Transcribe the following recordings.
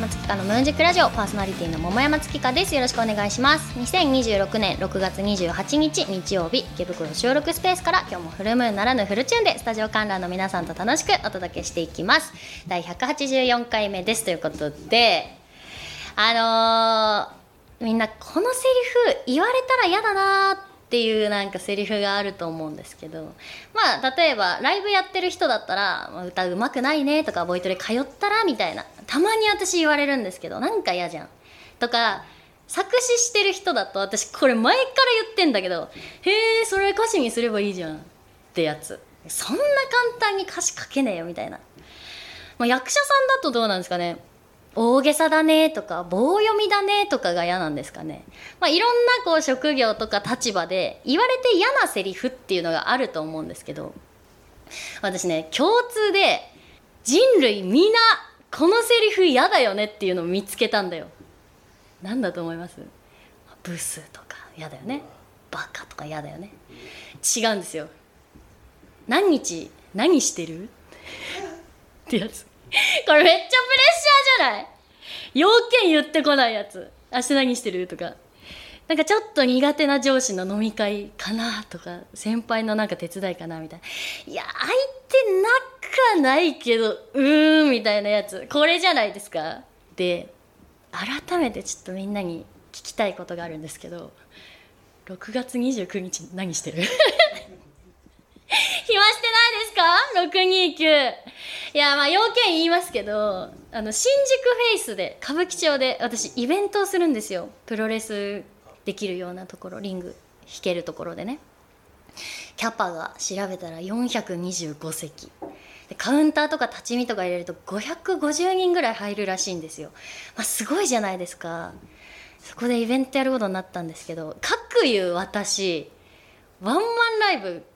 山月花のムーンジックラジオ、パーソナリティの桃山月花です。よろしくお願いします。2026年6月28日日曜日、池袋収録スペースから今日もフルムーンならぬフルチューンでスタジオ観覧の皆さんと楽しくお届けしていきます。第184回目ですということで、みんなこのセリフ言われたら嫌だなっていうなんかセリフがあると思うんですけど、まあ例えばライブやってる人だったら、歌うまくないねとか、ボイトレ通ったらみたいな、たまに私言われるんですけど、なんか嫌じゃんとか、作詞してる人だと私これ前から言ってんだけど、へえそれ歌詞にすればいいじゃんってやつ、そんな簡単に歌詞書けねえよみたいな。役者さんだとどうなんですかね。大げさだねとか棒読みだねとかが嫌なんですかね。いろんなこう職業とか立場で言われて嫌なセリフっていうのがあると思うんですけど、私ね、共通で人類みんなこのセリフ嫌だよねっていうのを見つけたんだよ。なんだと思います？ブスとか嫌だよね、バカとか嫌だよね。違うんですよ。何日何してるってやつ。これめっちゃプレッシャーじゃない？要件言ってこないやつ。明日何してるとか、なんかちょっと苦手な上司の飲み会かなとか、先輩のなんか手伝いかなみたいな。いや相手仲ないけどみたいなやつ、これじゃないですか。で改めてちょっとみんなに聞きたいことがあるんですけど、6月29日何してる？暇してないですか？ 629。 いや要件言いますけど、新宿フェイスで歌舞伎町で私イベントをするんですよ。プロレスできるようなところ、リング引けるところでね。キャパが調べたら425席で、カウンターとか立ち見とか入れると550人ぐらい入るらしいんですよ。すごいじゃないですか。そこでイベントやることになったんですけど、かくいう私ワンマンライブ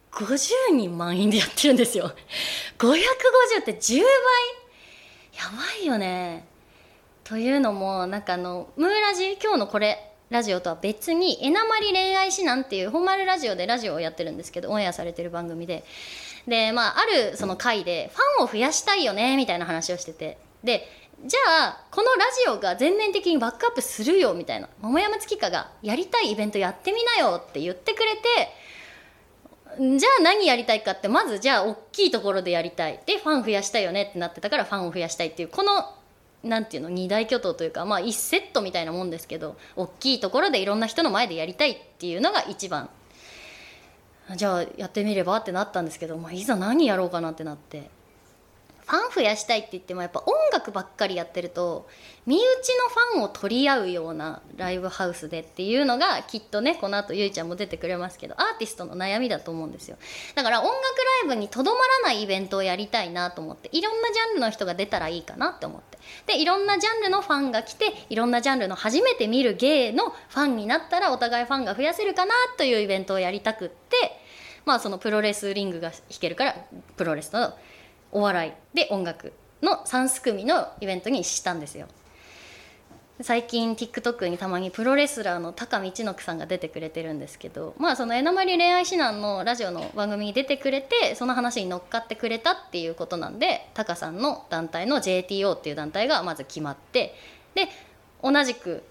50人満員でやってるんですよ。550って10倍やばいよね。というのもなんかムーラジ、今日のこれラジオとは別にエナマリ恋愛指南っていう本丸ラジオでラジオをやってるんですけど、オンエアされてる番組で、あるその回でファンを増やしたいよねみたいな話をしてて、でじゃあこのラジオが全面的にバックアップするよみたいな、桃山月花がやりたいイベントやってみなよって言ってくれて、じゃあ何やりたいかって、まずじゃあ大きいところでやりたい、でファン増やしたいよねってなってたからファンを増やしたいっていう、このなんていうの、二大巨頭というか、1セットみたいなもんですけど、大きいところでいろんな人の前でやりたいっていうのが一番。じゃあやってみればってなったんですけど、いざ何やろうかなってなって、ファン増やしたいって言ってもやっぱ音楽ばっかりやってると身内のファンを取り合うようなライブハウスでっていうのがきっとね、この後ゆいちゃんも出てくれますけど、アーティストの悩みだと思うんですよ。だから音楽ライブにとどまらないイベントをやりたいなと思って、いろんなジャンルの人が出たらいいかなって思って、でいろんなジャンルのファンが来て、いろんなジャンルの初めて見る芸のファンになったらお互いファンが増やせるかなというイベントをやりたくって、そのプロレスリングが弾けるからプロレスのお笑いで音楽の3組のイベントにしたんですよ。最近 TikTok にたまにプロレスラーの高道のさんが出てくれてるんですけど、そのエナマリ恋愛指南のラジオの番組に出てくれて、その話に乗っかってくれたっていうことなんで、タカさんの団体の JTO っていう団体がまず決まって、で同じく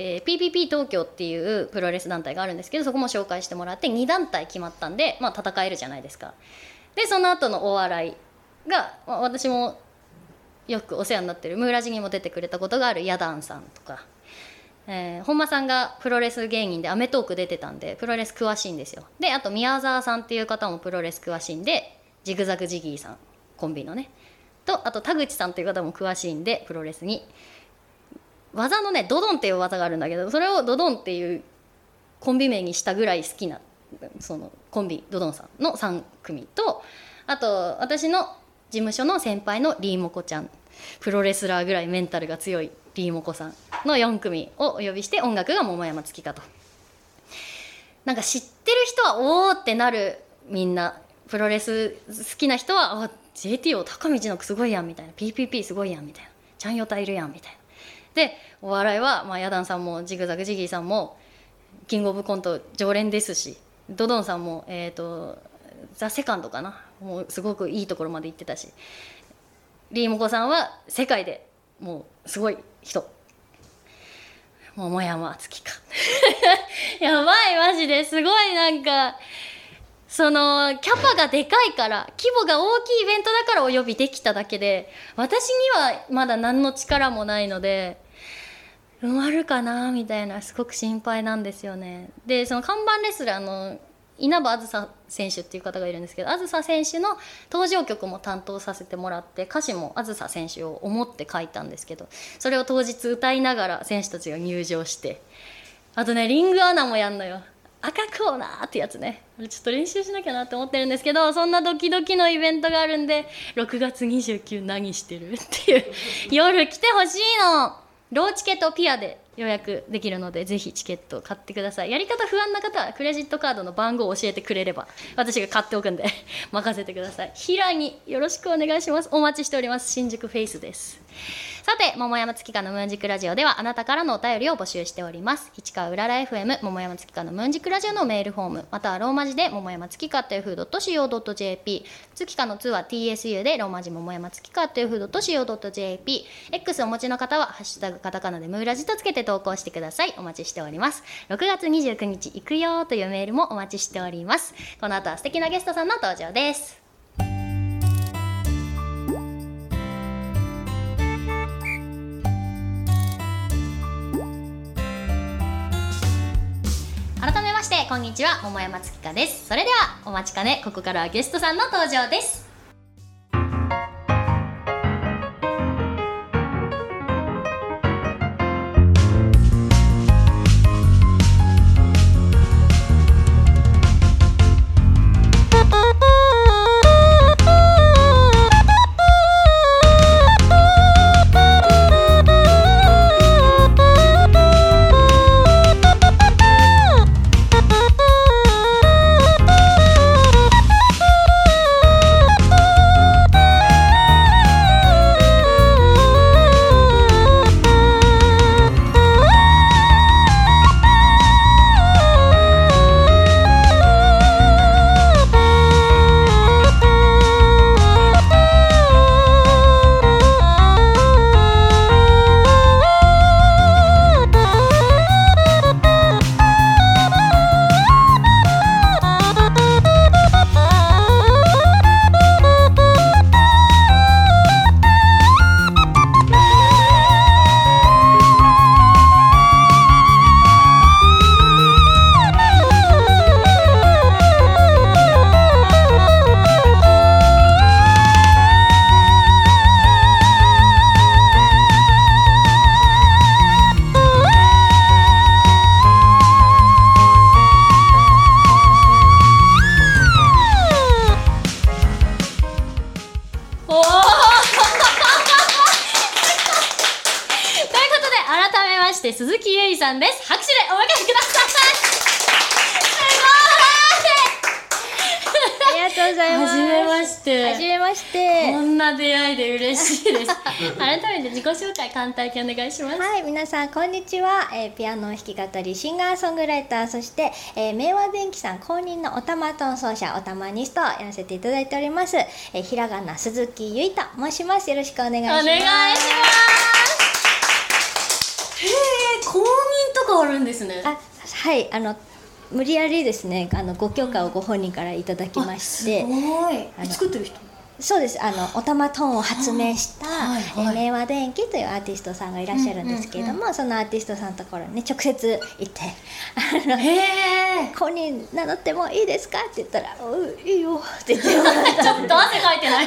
PPP 東京っていうプロレス団体があるんですけど、そこも紹介してもらって2団体決まったんで、戦えるじゃないですか。でその後のお笑いが、私もよくお世話になってるムーラジにも出てくれたことがあるヤダンさんとか、本間さんがプロレス芸人でアメトーク出てたんでプロレス詳しいんですよ。であと宮沢さんっていう方もプロレス詳しいんで、ジグザグジギーさんコンビのねと、あと田口さんという方も詳しいんで、プロレスに技のねドドンっていう技があるんだけど、それをドドンっていうコンビ名にしたぐらい好きなそのコンビドドンさんの3組と、あと私の事務所の先輩のリーモコちゃん、プロレスラーぐらいメンタルが強いリーモコさんの4組をお呼びして、音楽が桃山月花と。なんか知ってる人はおーってなる、みんなプロレス好きな人はJTO 高道のすごいやんみたいな、 PPP すごいやんみたいな、ちゃんよたいるやんみたいな。でお笑いはヤダンさんもジグザグジギーさんもキングオブコント常連ですし、ドドンさんもザ・セカンドかな、もうすごくいいところまで行ってたし、リーモコさんは世界でもうすごい人、桃山敦かやばい、マジですごい。なんかそのキャパがでかいから、規模が大きいイベントだからお呼びできただけで、私にはまだ何の力もないので埋まるかなみたいな、すごく心配なんですよね。でその看板レスラーの稲葉あずさ選手っていう方がいるんですけど、あずさ選手の登場曲も担当させてもらって、歌詞もあずさ選手を思って書いたんですけど、それを当日歌いながら選手たちが入場して、あとねリングアナもやんのよ、赤コーナーってやつね。ちょっと練習しなきゃなって思ってるんですけど、そんなドキドキのイベントがあるんで、6月29何してるっていう夜来てほしいの。ローチケとピアで予約できるので、ぜひチケットを買ってください。やり方不安な方はクレジットカードの番号を教えてくれれば私が買っておくんで任せてください。平によろしくお願いします。お待ちしております。新宿フェイスです。さて、桃山月花のムーンジックラジオではあなたからのお便りを募集しております。市川うらら FM 桃山月花のムーンジックラジオのメールフォーム、またはローマ字で桃山月花というふう .co.jp、 月花の2は TSU でローマ字桃山月花というふう .co.jp、 X をお持ちの方はハッシュタグカタカナでムーラジとつけて投稿してください。お待ちしております。6月29日行くよというメールもお待ちしております。この後は素敵なゲストさんの登場です。改めましてこんにちは、桃山月花です。それではお待ちかね、ここからはゲストさんの登場です。鈴木優衣さんです。拍手でお迎えください。 ありがとうございます。 はじめまして。 はじめまして。 こんな出会いで嬉しいです。改めて自己紹介簡単にお願いします。 はい、皆さんこんにちは。ピアノ弾き語りシンガーソングライター、そして、明和電機さん公認のおたまトン奏者、おたまニストをやらせていただいております。ひらがな鈴木優衣と申します。よろしくお願いします。 お願いします。へえ、公認とかあるんですね。 はい、無理やりですね、ご許可をご本人からいただきまして。 すごい。作ってる人？ そうです。おたまトーンを発明した、明和電機というアーティストさんがいらっしゃるんですけれども、そのアーティストさんのところにね直接行って公認名乗ってもいいですかって言ったら「いいよ」って言ってもらったちょっと汗かいてない？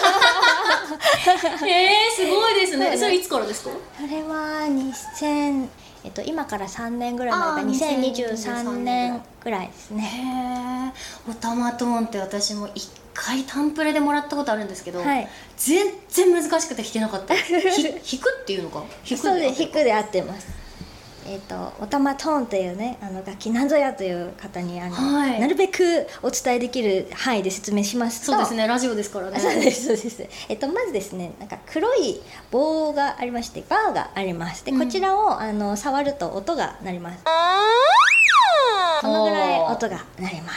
すごいですね。それいつからですか？ それは今から3年ぐらい前か、2023年ぐらいですね。 へえ。おたまトーンって私も1回タンプレでもらったことあるんですけど、 はい、 全然難しくて弾けなかった。弾くっていうのか？ そうです。弾くで合ってます。おたまトーンというね楽器なんぞやという方にはい、 なるべくお伝えできる範囲で説明しますと、 そうですね、ラジオですからね。 そうですそうです。まずですね、なんか黒い棒がありまして、バーがあります。でこちらを触ると音が鳴ります。このぐらい音が鳴ります。で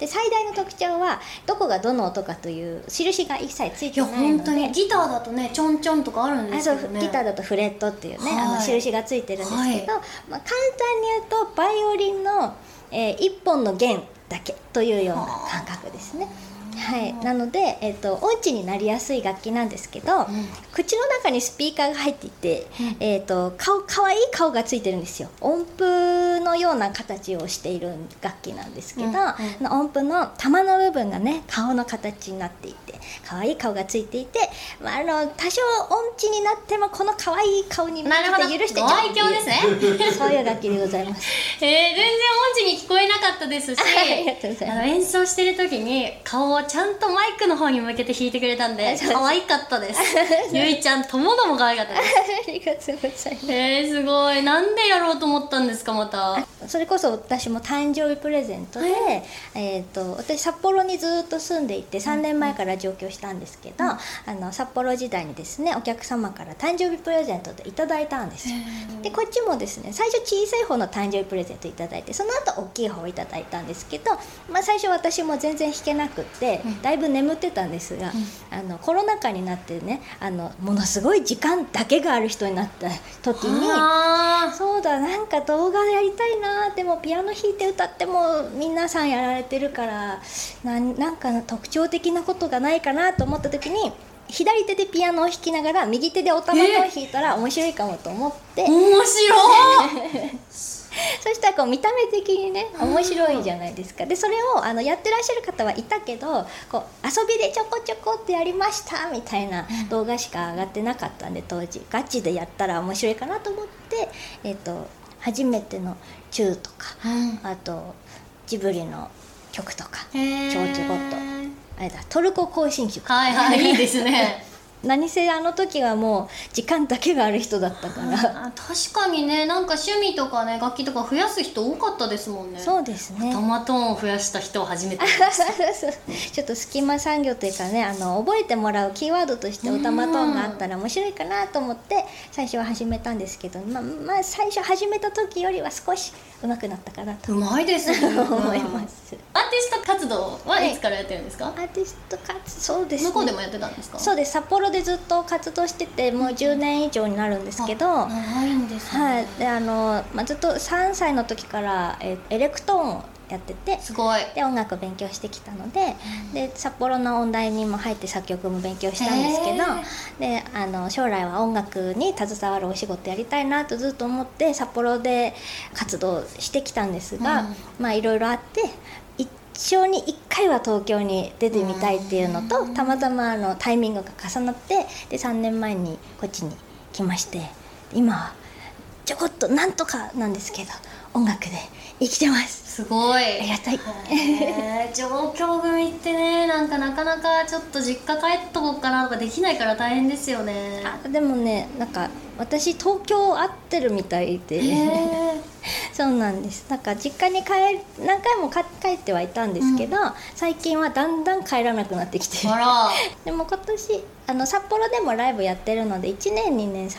で最大の特徴はどこがどの音かという印が一切ついてないので、 本当にギターだとねちょんちょんとかあるんですけどね。 ギターだとフレットっていうね、印がついてるんですけど、簡単に言うとバイオリンの、一本の弦だけというような感覚ですね。はい、なので、音痴になりやすい楽器なんですけど、口の中にスピーカーが入っていて、かわいい顔がついてるんですよ。音符のような形をしている楽器なんですけど、音符の玉の部分がね顔の形になっていてかわいい顔がついていて、多少音痴になってもこのかわいい顔に見せて許してちゃうっていう、 ですねそういう楽器でございます。 全然音痴に聞こえなかったですしありがとうございます。 演奏してる時に顔をちゃんとマイクの方に向けて弾いてくれたんで可愛かったですゆいちゃんともども可愛かったですありがとうございます。 すごい。なんでやろうと思ったんですかまた。 それこそ私も誕生日プレゼントで、私札幌にずっと住んでいて3年前から上京したんですけど、札幌時代にですねお客様から誕生日プレゼントでいただいたんですよ。でこっちもですね最初小さい方の誕生日プレゼントいただいて、その後大きい方をいただいたんですけど、最初私も全然弾けなくってだいぶ眠ってたんですが、コロナ禍になってねものすごい時間だけがある人になった時に、そうだなんか動画やりたいな、でもピアノ弾いて歌っても皆さんやられてるからなんか特徴的なことがないかなと思った時に、左手でピアノを弾きながら右手でお玉を弾いたら面白いかもと思って、 面白いそしたらこう見た目的にね面白いじゃないですか。でそれをやってらっしゃる方はいたけど、こう遊びでちょこちょこってやりましたみたいな動画しか上がってなかったんで、当時ガチでやったら面白いかなと思って、初めてのチューとか、あとジブリの曲とかちょうちょこっとあれだトルコ行進曲とか、 いいですね何せあの時はもう時間だけがある人だったから確かにね、なんか趣味とかね楽器とか増やす人多かったですもんね。 そうですね、 トマトーンを増やした人を初めて見ましたちょっと隙間産業というかね覚えてもらうキーワードとしてオタマトーンがあったら面白いかなと思って最初は始めたんですけど、最初始めた時よりは少し上手くなったかなとうまいですね思います。 アーティスト活動はいつからやってるんですか？ アーティスト活動、そうですね、 向こうでもやってたんですか？そうです、札幌でずっと活動しててもう10年以上になるんですけど、 長いんですね。 はい、でずっと3歳の時からエレクトーンをやってて、 すごい。 で音楽を勉強してきたので、で札幌の音大にも入って作曲も勉強したんですけど、で将来は音楽に携わるお仕事やりたいなとずっと思って札幌で活動してきたんですが、いろいろあって一生に1回は東京に出てみたいっていうのと、たまたまタイミングが重なって、で3年前にこっちに来まして、今はちょこっとなんとかなんですけど音楽で生きてます。 すごいありがたい上京組ってね、なかなかちょっと実家帰っとこうかなとかできないから大変ですよね。 でもね、なんか私東京合ってるみたいでそうなんです。なんか実家に何回も帰ってはいたんですけど、最近はだんだん帰らなくなってきてでも今年札幌でもライブやってるので1年2年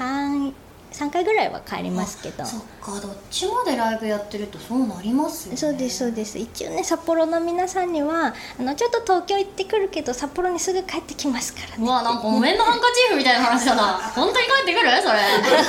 3回ぐらいは帰りますけど。 そっか、どっちまでライブやってるとそうなりますよね。 そうです一応ね、札幌の皆さんにはちょっと東京行ってくるけど札幌にすぐ帰ってきますからね。 うわ、なんかお面のハンカチーフみたいな話だな本当に帰ってくるそれ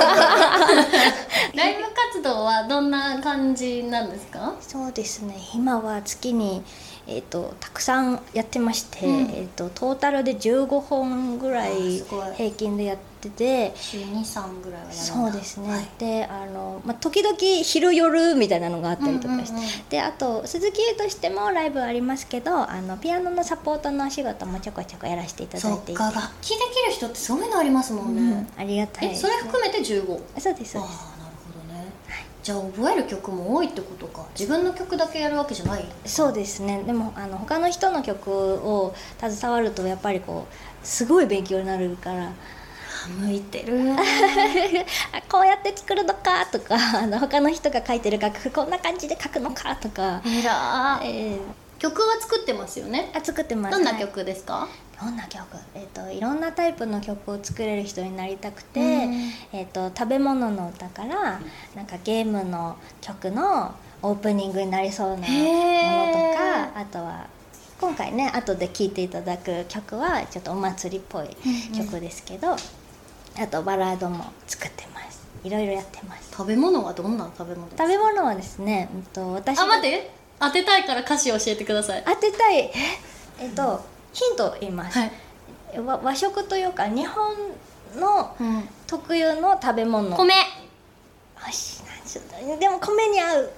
ライブ活動はどんな感じなんですか？ そうですね、今は月にたくさんやってまして、トータルで15本ぐらい平均でやってて、 週2、3ぐらいはやるんだ。 そうですね、で時々昼夜みたいなのがあったりとかして、であと鈴木優としてもライブありますけどピアノのサポートのお仕事もちょこちょこやらせていただいていて。 そっか、楽器できる人ってそういうのありますもんね、 ありがたいです。 それ含めて15？ そうです。 じゃあ覚える曲も多いってことか。自分の曲だけやるわけじゃない？ そうですね。でも他の人の曲を携わるとやっぱりすごい勉強になるから向いてるこうやって作るのかとか他の人が書いてる楽譜こんな感じで書くのかとか。 曲は作ってますよね？ 作ってます。 どんな曲ですか？ どんな曲？いろんなタイプの曲を作れる人になりたくて、食べ物の歌からなんかゲームの曲のオープニングになりそうなものとか、 あとは今回ね後で聴いていただく曲はちょっとお祭りっぽい曲ですけど、あとバラードも作ってます。いろいろやってます。 食べ物はどんな食べ物ですか？ 食べ物はですね、私待って当てたいから歌詞教えてください。 当てたいヒントを言います、はい、和食というか日本の特有の食べ物、 米。 よし、でも米に合う。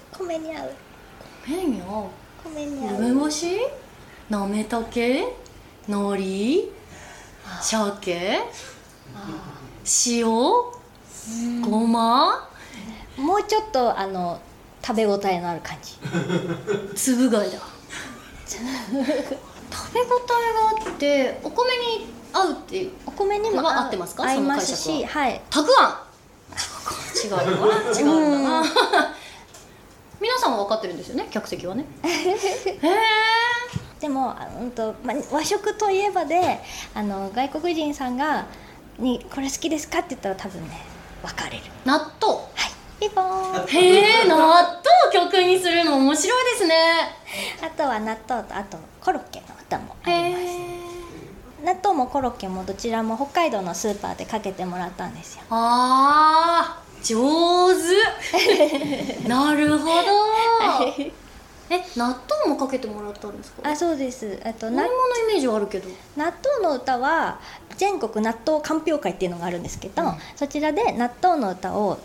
梅干し、なめたけ、海苔、鮭、塩、ごま。 もうちょっと食べ応えのある感じ。 つぶ貝だ。食べ応えがあってお米に合うっていう。 お米にも合ってますか？ 合いますし、はい。 たくあん。違うんだな。皆さんは分かってるんですよね、客席はね。へえ。 でも和食といえばで外国人さんにこれ好きですかって言ったら多分ね分かれる。 納豆。 はい。ピポーン。 へえ、納豆曲にするの面白いですね。 あとは納豆とあとコロッケの歌もあります。納豆もコロッケもどちらも北海道のスーパーでかけてもらったんですよ。 あー、上手。なるほど。納豆もかけてもらったんですか？ そうです。 飲み物イメージはあるけど、 納豆の歌は全国納豆鑑評会っていうのがあるんですけど、そちらで納豆の歌を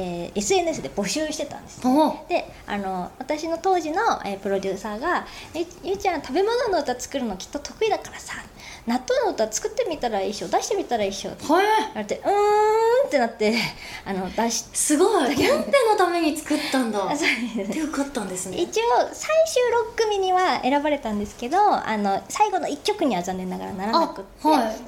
SNS で募集してたんです。で私の当時の、プロデューサーが「ゆうちゃん食べ物の歌作るのきっと得意だからさ納豆の歌作ってみたらいいっしょ、出してみたらいいっしょ」って言われてってなって出して。 すごい。コンペのために作ったんだ。でよかったんですね。 一応最終6組には選ばれたんですけど最後の1曲には残念ながらならなくって、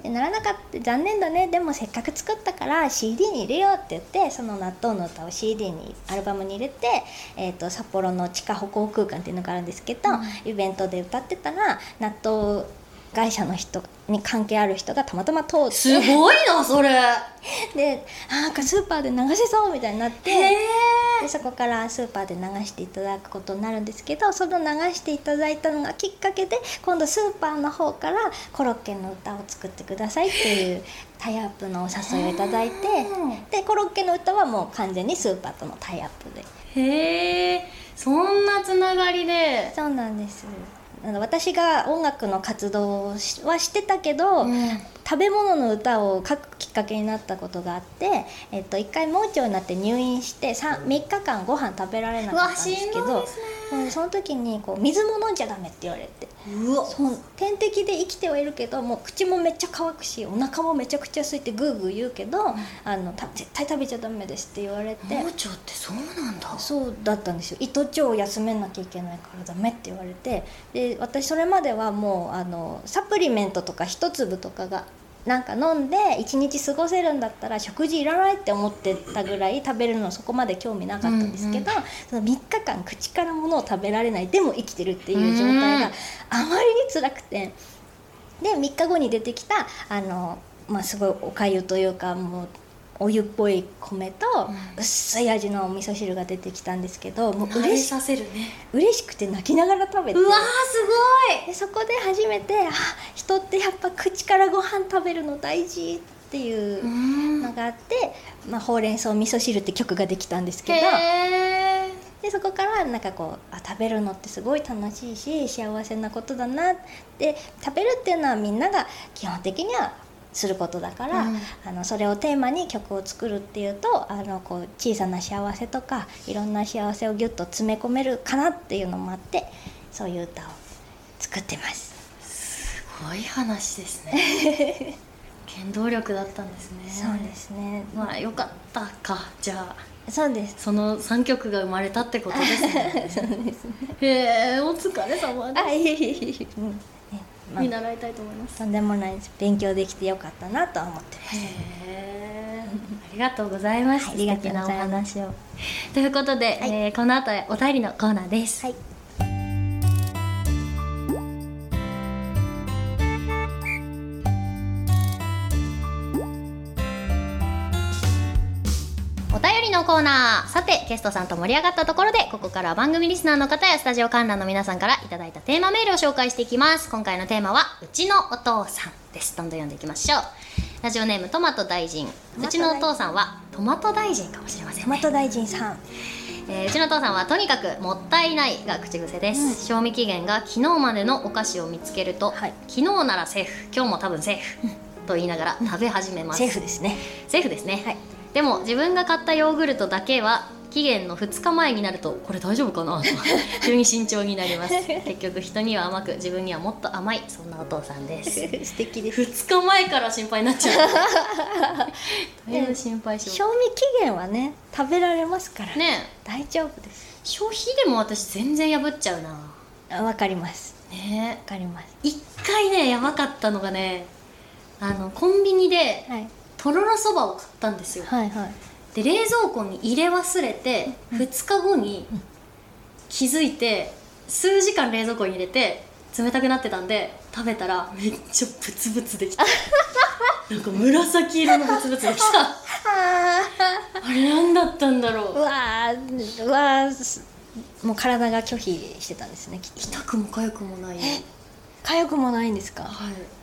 ならなかった残念だね、でもせっかく作ったから CD に入れようって言って、その納豆の歌を CD にアルバムに入れて、札幌の地下歩行空間っていうのがあるんですけど、イベントで歌ってたら納豆会社の人に関係ある人がたまたま通って、 すごいなそれでなんかスーパーで流せそうみたいになって、でそこからスーパーで流していただくことになるんですけど、その流していただいたのがきっかけで今度スーパーの方からコロッケの歌を作ってくださいっていうタイアップのお誘いをいただいて、でコロッケの歌はもう完全にスーパーとのタイアップで。 へえ、そんなつながりで。 そうなんです。私が音楽の活動はしてたけど、食べ物の歌を書くきっかけになったことがあって、1回盲腸になって入院して3日間ご飯食べられなかったんですけど、その時に水も飲んじゃダメって言われて、点滴で生きてはいるけどもう口もめっちゃ乾くしお腹もめちゃくちゃ空いてグーグー言うけど、絶対食べちゃダメですって言われて。 盲腸ってそうなんだ。 そうだったんですよ。胃と腸を休めなきゃいけないからダメって言われて、で私それまではもうサプリメントとか一粒とかがなんか飲んで1日過ごせるんだったら食事いらないって思ってたぐらい食べるのそこまで興味なかったんですけど、その3日間口から物を食べられないでも生きてるっていう状態があまりに辛くて、で3日後に出てきたすごいおかゆというかもうお湯っぽい米と薄い味のお味噌汁が出てきたんですけど、もう嬉しくて泣きながら食べて、 うわーすごい。 でそこで初めて人ってやっぱ口からご飯食べるの大事っていうのがあって、ほうれん草味噌汁って曲ができたんですけど、でそこからなんか食べるのってすごい楽しいし幸せなことだなって、食べるっていうのはみんなが基本的にはすることだから、それをテーマに曲を作るっていうと小さな幸せとかいろんな幸せをギュッと詰め込めるかなっていうのもあって、そういう歌を作ってます。 すごい話ですね。原動力だったんですね。 そうですね。 よかったか。じゃあそうです。 その3曲が生まれたってことですね。 そうですね。 へえ、お疲れ様です。 いえ見習いたいと思います。 とんでもないです。勉強できてよかったなとは思ってます。 ありがとうございます。 ありがとうございます。 素敵なお話を。ということで、この後はお便りのコーナーです。はい。お便りののコーナー。さてゲストさんと盛り上がったところで、ここからは番組リスナーの方やスタジオ観覧の皆さんからいただいたテーマメールを紹介していきます。今回のテーマはうちのお父さんです。どんどん読んでいきましょう。ラジオネームトマト大臣。うちのお父さんはトマト大臣かもしれませんね。 トマト大臣さん、 うちのお父さんはとにかくもったいないが口癖です、賞味期限が昨日までのお菓子を見つけると、 はい、 昨日ならセーフ、今日も多分セーフ、と言いながら食べ始めます。 セーフですね。 セーフですね、 はい、 でも自分が買ったヨーグルトだけは期限の2日前になるとこれ大丈夫かなと急に慎重になります。結局人には甘く自分にはもっと甘い、そんなお父さんです。 素敵です。 2日前から心配になっちゃうだいぶ心配します。 賞味期限はね食べられますからね、 大丈夫です。 消費でも私全然破っちゃうな。 わかりますね、 わかります。 一回ねやばかったのがね、コンビニではいとろろそばを買ったんですよ。 はいはい。 で冷蔵庫に入れ忘れて2日後に気づいて、数時間冷蔵庫に入れて冷たくなってたんで食べたらめっちゃブツブツできたなんか紫色のブツブツできたあれ何だったんだろう。 うわーうわー、もう体が拒否してたんですね、きっと。 痛くも痒くもない。 痒くもないんですか？ はい、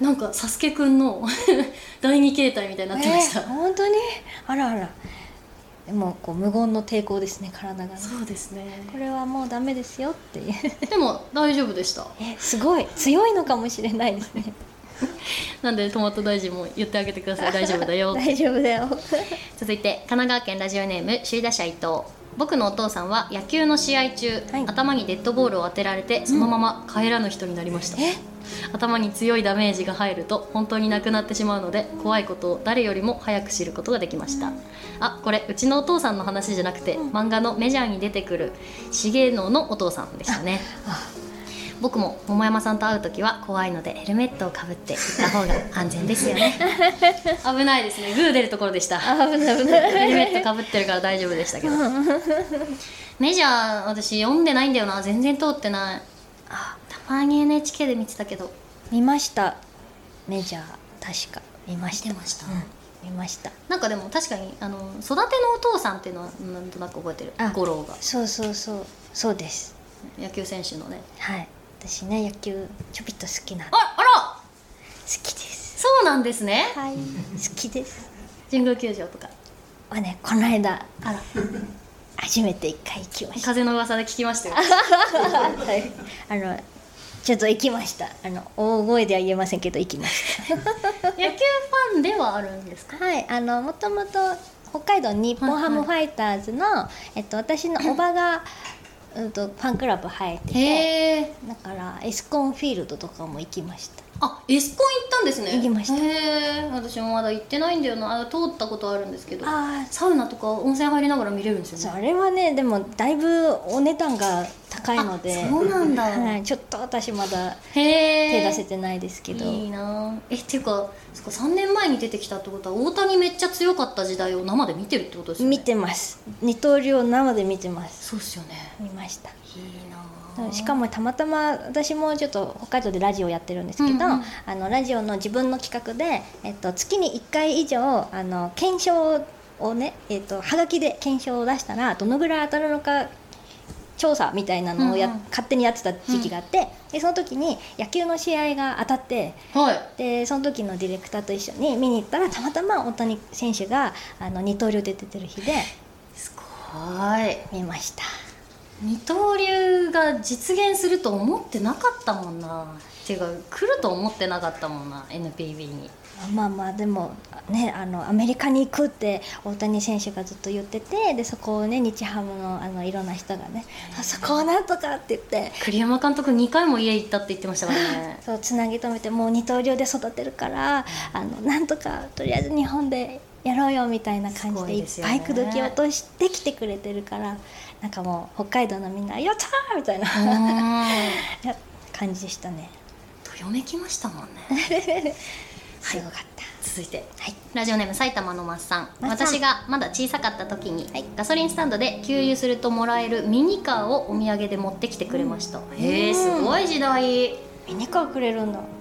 なんかサスケくんの第二形態みたいになってました。 本当に？あらあら。でもこう無言の抵抗ですね、体がね。 そうですね。 これはもうダメですよっていうでも大丈夫でした。 すごい強いのかもしれないですねなんでトマト大臣も言ってあげてください。大丈夫だよ大丈夫だよ続いて神奈川県ラジオネーム首位打者伊藤。僕のお父さんは野球の試合中、はい、頭にデッドボールを当てられてそのまま帰らぬ人になりました、頭に強いダメージが入ると本当になくなってしまうので、怖いことを誰よりも早く知ることができました、あ、これうちのお父さんの話じゃなくて、漫画のメジャーに出てくる重野のお父さんでしたね。僕も桃山さんと会うときは怖いのでヘルメットをかぶって行った方が安全ですよね危ないですね。グー出るところでした。 危ない危ないヘルメットかぶってるから大丈夫でしたけどメジャー私読んでないんだよな、全然通ってない。たまに NHK で見てたけど。 見ました、メジャー確か見ました。 見てました、 見ました。 なんかでも確かに育てのお父さんっていうのはなんとなく覚えてる。五郎がそうそうそうそうです。 野球選手のね。 はい、私ね野球ちょびっと好きなんで。 あら好きです。 そうなんですね。 はい、好きです。 神宮球場とかはね、この間あら初めて1回行きました。 風の噂で聞きましたよはい、ちょっと行きました。大声では言えませんけど行きました野球ファンではあるんですか？ はい、もともと北海道日本ハムファイターズの、私のおばがファンクラブ入ってて、だからエスコンフィールドとかも行きました。 あ、エスコン行ったんですね。 行きました。 私もまだ行ってないんだよな。通ったことあるんですけど、サウナとか温泉入りながら見れるんですよね。 それはね、でもだいぶお値段が高いので。 そうなんだ、 はい、ちょっと私まだ手出せてないですけど。 いいな。っていうか3年前に出てきたってことは大谷めっちゃ強かった時代を生で見てるってことですよね。見てます。二刀流を生で見てます。 そうですよね。 見ました。いいな。 しかもたまたま私もちょっと北海道でラジオやってるんですけど、ラジオの自分の企画で、月に1回以上検証をね、はがきで検証を出したらどのぐらい当たるのか調査みたいなのを勝手にやってた時期があって、でその時に野球の試合が当たって、でその時のディレクターと一緒に見に行ったらたまたま大谷選手が二刀流で出てる日ですごい見ました。 二刀流が実現すると思ってなかったもんな。っていうか来ると思ってなかったもんな、 NPB に。 まあまあでもね、アメリカに行くって大谷選手がずっと言ってて、でそこをね日ハムのいろんな人がね、そこをなんとかって言って栗山監督2回も家行ったって言ってましたからねそうつなぎ止めて、もう二刀流で育てるからなんとかとりあえず日本でやろうよみたいな感じでいっぱい口説き落としてきてくれてるから、なんかもう北海道のみんなやったーみたいな感じでしたね。 どよめきましたもんねすごかった。 続いて、ラジオネーム埼玉のマッさん。私がまだ小さかった時に、ガソリンスタンドで給油するともらえるミニカーをお土産で持ってきてくれました。へえ、すごい時代。 ミニカーくれるんだ。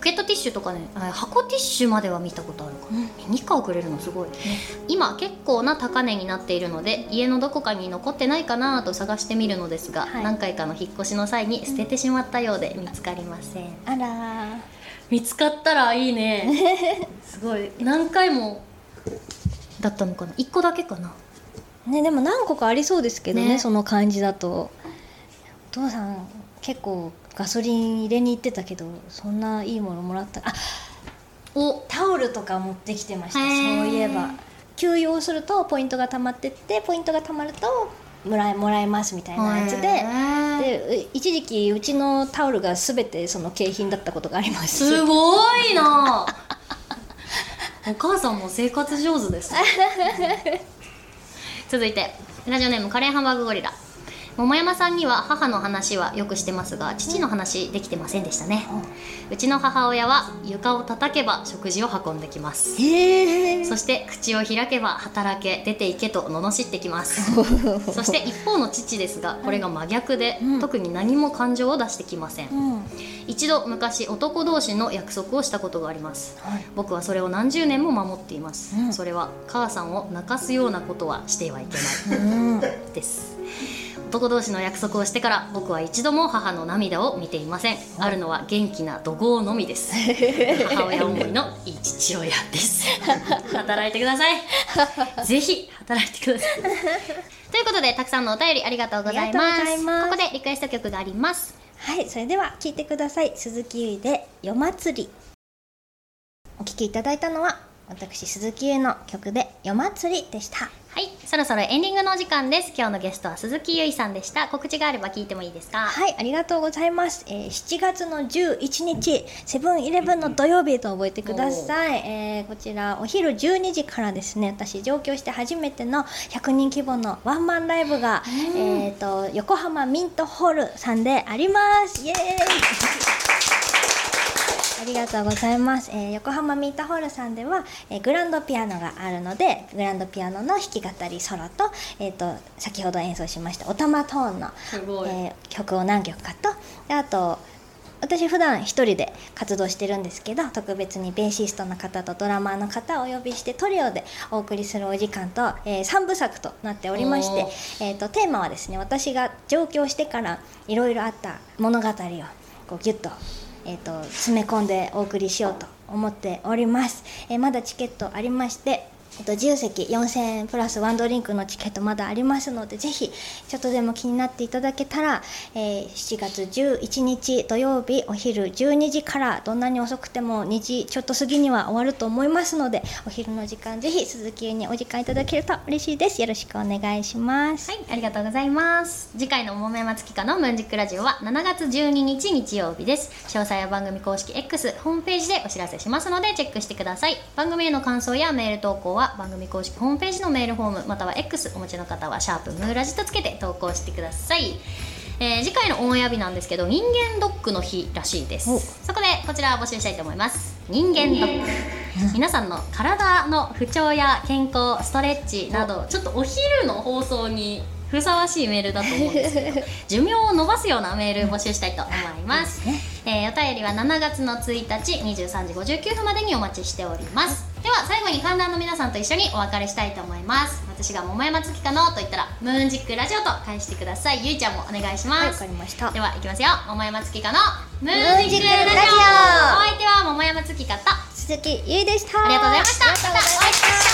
ケットティッシュとかね、箱ティッシュまでは見たことあるかな、ミニカーをくれるのすごい、今結構な高値になっているので家のどこかに残ってないかなと探してみるのですが、何回かの引っ越しの際に捨ててしまったようで見つかりません。 あら、 見つかったらいいねすごい何回もだったのかな、1個だけかなね。でも何個かありそうですけどね、その感じだと。お父さん結構ガソリン入れに行ってたけど、そんないいものもらった。タオルとか持ってきてました。そういえば給油をするとポイントがたまってって、ポイントがたまるともらえますみたいなやつで、一時期うちのタオルが全てその景品だったことがあります。 すごいなお母さんも生活上手です続いてラジオネームカレーハンバーグゴリラ。桃山さんには母の話はよくしてますが、父の話できてませんでしたね。うちの母親は床を叩けば食事を運んできます。そして口を開けば働け、出ていけと罵ってきますそして一方の父ですが、これが真逆で、特に何も感情を出してきません。一度昔男同士の約束をしたことがあります。僕はそれを何十年も守っています。それは母さんを泣かすようなことはしてはいけないです。男同士の約束をしてから僕は一度も母の涙を見ていません。あるのは元気な怒号のみです母親思いのいい父親です働いてくださいぜひ働いてくださいということで、たくさんのお便りありがとうございます。ここでリクエスト曲があります。 はい、それでは聴いてください。鈴木優衣で夜祭り。お聴きいただいたのは私鈴木優衣の曲で夜祭りでした。 はい、そろそろエンディングのお時間です。今日のゲストは鈴木優衣さんでした。告知があれば聞いてもいいですか？ はい、ありがとうございます。7月の11日セブンイレブンの土曜日と覚えてください。こちらお昼12時からですね、私上京して初めての100人規模のワンマンライブが、横浜ミントホールさんであります。イエーイありがとうございます。横浜ミートホールさんでは、グランドピアノがあるので、グランドピアノの弾き語りソロと、先ほど演奏しましたオタマトーンの、曲を何曲かと、であと私普段一人で活動してるんですけど、特別にベーシストの方とドラマーの方をお呼びしてトリオでお送りするお時間と、3部作となっておりまして、テーマはですね、私が上京してからいろいろあった物語をこうギュッと詰め込んでお送りしようと思っております。まだチケットありまして、自由席4000円プラスワンドリンクのチケットまだありますので、ぜひちょっとでも気になっていただけたら、7月11日土曜日お昼12時から、どんなに遅くても2時ちょっと過ぎには終わると思いますので、お昼の時間ぜひ鈴木にお時間いただけると嬉しいです。よろしくお願いします。 はい、ありがとうございます。次回の桃山月花のムーンジックラジオは7月12日日曜日です。詳細は番組公式 X ホームページでお知らせしますのでチェックしてください。番組への感想やメール投稿は番組公式ホームページのメールフォームまたは X お持ちの方はシャープムーラジとつけて投稿してください。次回のオンエア日なんですけど、人間ドックの日らしいです。そこでこちらを募集したいと思います。人間ドック皆さんの体の不調や健康、ストレッチなどちょっとお昼の放送にふさわしいメールだと思うんですけど寿命を伸ばすようなメール募集したいと思います。お便りは7月の1日23時59分までにお待ちしております。では最後に観覧の皆さんと一緒にお別れしたいと思います。私が桃山月花のと言ったらムーンジックラジオと返してください。ゆいちゃんもお願いします。 わかりました。 ではいきますよ。桃山月花のムーンジックラジオ。お相手は桃山月花と鈴木ゆいでした。 ありがとうございました。またお会いしましょう。